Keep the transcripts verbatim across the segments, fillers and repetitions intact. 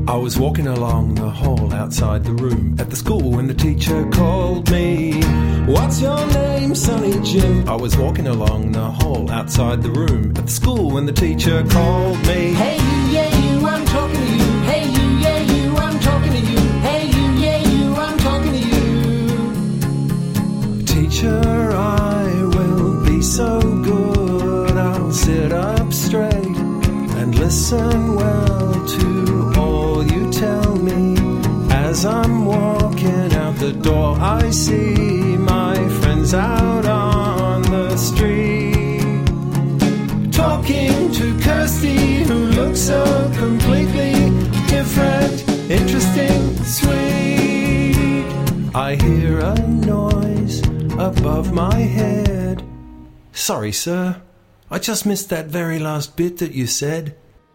I was walking along the hall outside the room at the school when the teacher called me. What's your name, Sonny Jim? I was walking along the hall outside the room at the school when the teacher called me. Hey you, yeah you, I'm talking to you. Hey you, yeah you, I'm talking to you. Hey you, yeah you, I'm talking to you. Teacher, I will be so good. I'll sit up straight and listen well to all you tell me. As I'm walking out the door, I see my friends out on the street, talking to Kirsty, who looks so completely different, interesting, sweet. I hear a noise above my head. Sorry, sir, I just missed that very last bit that you said.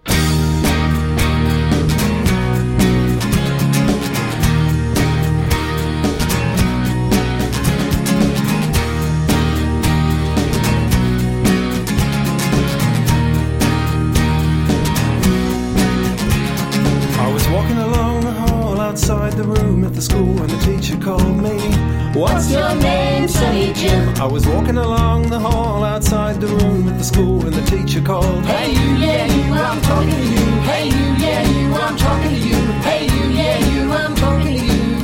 Outside the room at the school when the teacher called me. What's your name, Sonny Jim? I was walking along the hall outside the room at the school when the teacher called. Hey you, yeah you, I'm talking to you. Hey you, yeah you, I'm talking to you. Hey you, yeah you, I'm talking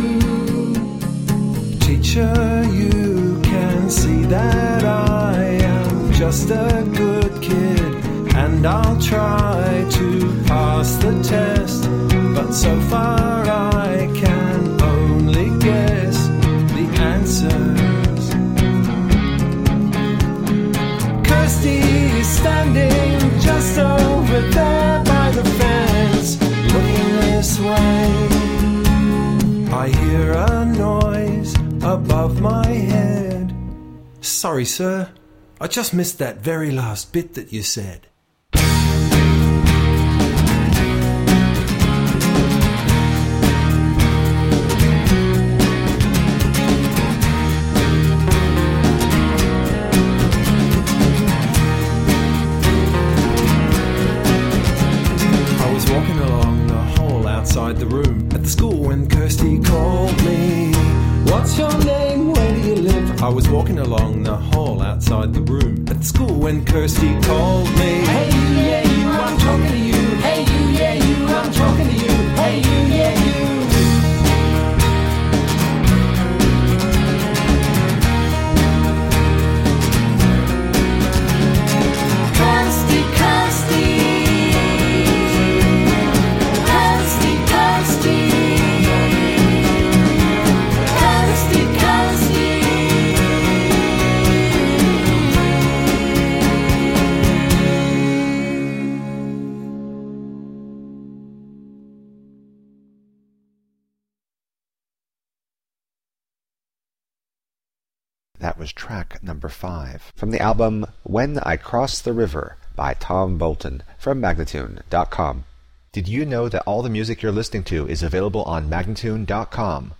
to you. Teacher, you can see that I am just a good kid, and I'll try to pass the test, but so far I can only guess the answers. Kirsty is standing just over there by the fence, looking this way. I hear a noise above my head. Sorry, sir, I just missed that very last bit that you said. Outside the room at the school when Kirsty called me. What's your name? Where do you live? I was walking along the hall outside the room at the school when Kirsty called me. Hey you, yeah you, I'm talking to you. Hey you, yeah you, I'm talking to you. Hey you, yeah you. Kirsty, Kirsty. That was track number five from the album When I Cross the River by Tom Bolton from Magnatune dot com. Did you know that all the music you're listening to is available on Magnatune dot com?